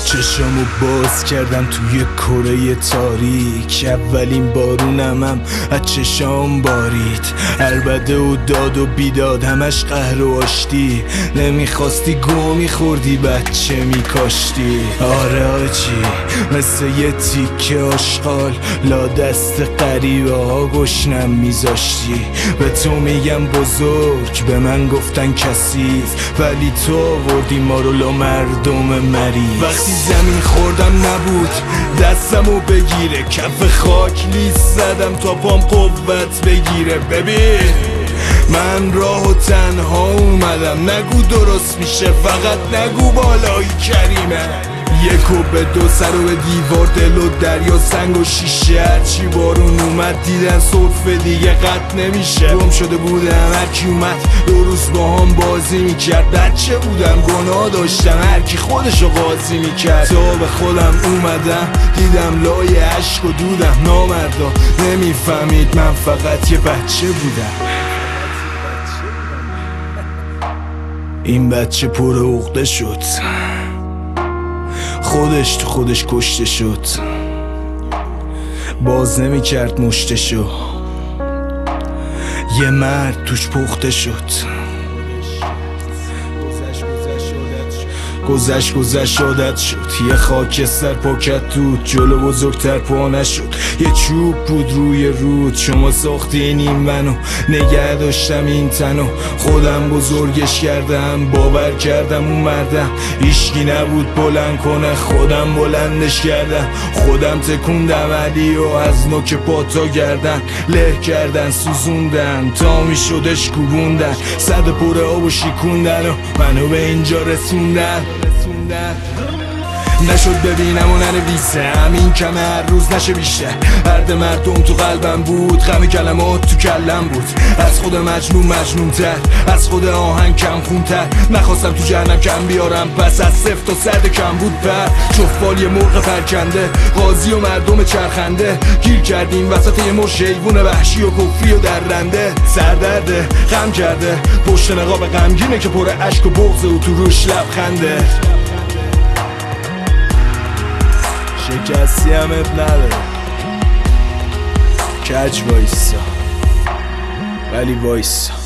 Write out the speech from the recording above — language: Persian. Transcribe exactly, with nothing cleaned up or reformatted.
چشامو باز کردم توی کره تاریک، اولین بارونم هم از چشام بارید. عربده و داد و بیداد همش قهر و آشتی، نمیخواستی گو میخوردی بچه میکاشتی. آره آجی مثل یه تیکه آشغال لا دست غریبه ها گشنم میذاشتی. به تو میگم بزرگ، به من گفتن کثیف، ولی تو آوردی ما رو لا مردم مریض. وقتی زمین خوردم نبود دستمو بگیره، کف خاک لیست زدم تا پام قوت بگیره. ببین من راه و تنها اومدم، نگو درست میشه فقط نگو بالایی کریمه. یک و به دو سر و به دیوار دل و دریا سنگ و شیشه، هرچی بارون اومد دیدن صرف دیگه قط نمیشه. گم شده بودم هرکی اومد دو روز با هم بازی میکرد، بچه بودم گناه داشتم هرکی خودشو قاضی میکرد. تا به خودم اومدم دیدم لای عشق و دودم، نامردا نمیفهمید من فقط یه بچه بودم. این بچه پر عقده شد، خودش تو خودش کشته شد، باز نمی کرد مشتشو، یه مرد توش پخته شد. گذشت گذشت عادت شد، یه خاکستر پاکت دود، جلو بزرگتر پا نشد. یه چوب بود روی رود، شما ساختین این منو، نگه داشتم این تنو، خودم بزرگش کردم، باور کردم اون مردم هیچکی نبود بلند کنه، خودم بلندش کردم، خودم تکوندم علی و از نوک پاتا گردن له کردن سوزوندن تا می شدش کوبوندن، صد پر آب و شیکوندن و منو به اینجا رسوندن. نشد ببینم و ننویسم این کمه هر روز نشه بیشتر، درد مردم تو قلبم بود، غم کلمات تو کلم بود، از خود مجنون مجنون تر، از خود آهنگ کم خون تر. نخواستم تو جهنم کم بیارم پس از صفر تا صد کم بود پر، جفت یه مرغ پرکنده، قاضی و مردم چرخنده، گیر کردیم وسط یه مش حیوون وحشی و کفری و درنده. سردرده غم کرده پشت نقاب غمگینه که پر اشک و بغضه و تو روش لبخنده. شکستی هم اب نداره، کج وایسا ولی وایسا.